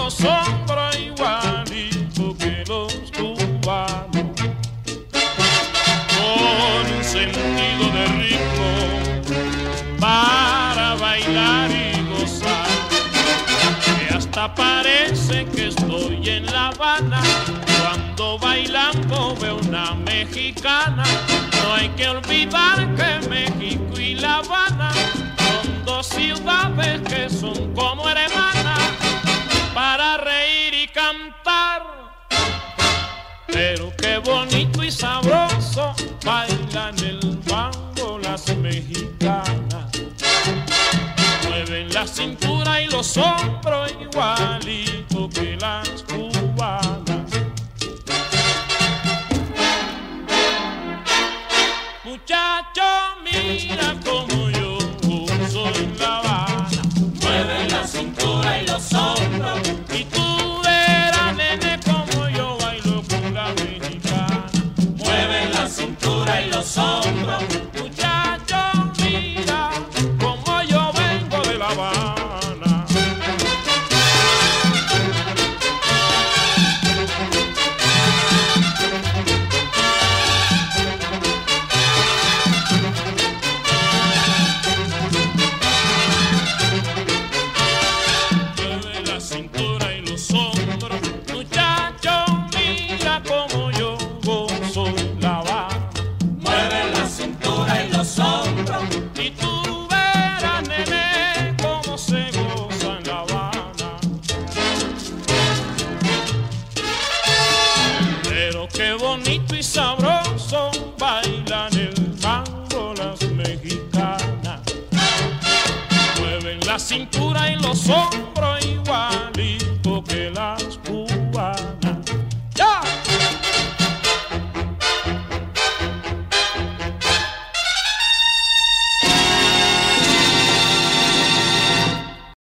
los hombros igualito que los cubanos, con un sentido de ritmo para bailar y gozar, que hasta parece que estoy en La Habana cuando bailando veo una mexicana. No hay que olvidar que México y La Habana son dos ciudades que son como hermanas para reír y cantar. Pero qué bonito y sabroso bailan el mambo las mexicanas. Mueven la cintura y los hombros igualito que las cubanas. Muchacho, mira como yo gozo en La Habana. Mueve la cintura y los hombros. Y tú verás, nene, como yo bailo con la mexicana. Mueve la cintura y los hombros. Muchacho, mira como yo vengo de La Habana. Y tú verás, nene, cómo se goza en La Habana. Pero qué bonito y sabroso bailan el mambo las mexicanas. Mueven la cintura y los hombros